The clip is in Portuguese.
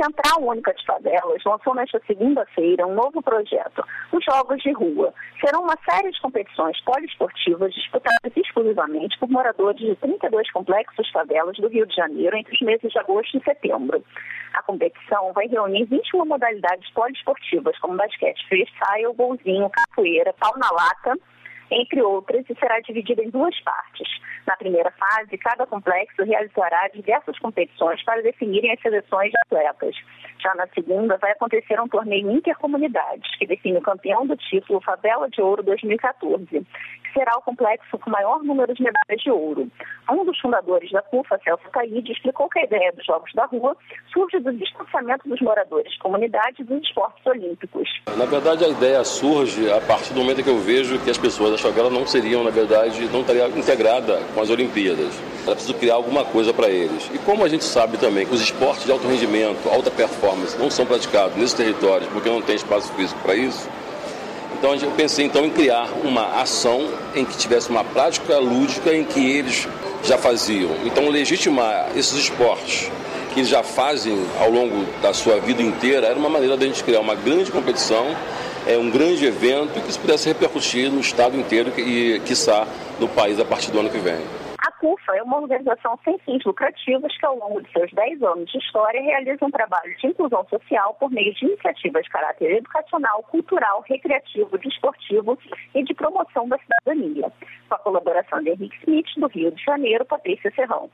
Central Única de Favelas lançou nesta segunda-feira um novo projeto, os Jogos de Rua. Serão uma série de competições poliesportivas disputadas exclusivamente por moradores de 32 complexos favelas do Rio de Janeiro entre os meses de agosto e setembro. A competição vai reunir 21 modalidades poliesportivas, como basquete, freestyle, golzinho, capoeira, pau na lata, entre outras, e será dividida em duas partes. Na primeira fase, cada complexo realizará diversas competições para definirem as seleções de atletas. Já na segunda, vai acontecer um torneio intercomunidades, que define o campeão do título Favela de Ouro 2014, que será o complexo com maior número de medalhas de ouro. Um dos fundadores da CUFA, Celso Caide, explicou que a ideia dos Jogos da Rua surge do distanciamento dos moradores de comunidade dos esportes olímpicos. Na verdade, a ideia surge a partir do momento que eu vejo que as pessoas da favela não seriam, na verdade, não estaria integrada com as Olimpíadas. Era preciso criar alguma coisa para eles. E como a gente sabe também que os esportes de alto rendimento, alta performance, não são praticados nesses territórios porque não tem espaço físico para isso, então eu pensei em criar uma ação em que tivesse uma prática lúdica em que eles já faziam. Então legitimar esses esportes que eles já fazem ao longo da sua vida inteira era uma maneira de a gente criar uma grande competição, um grande evento que isso pudesse repercutir no estado inteiro e, quiçá, no país a partir do ano que vem. A CUFA é uma organização sem fins lucrativos que, ao longo de seus 10 anos de história, realiza um trabalho de inclusão social por meio de iniciativas de caráter educacional, cultural, recreativo, desportivo e de promoção da cidadania. Com a colaboração de Henrique Smith, do Rio de Janeiro, Patrícia Serrão.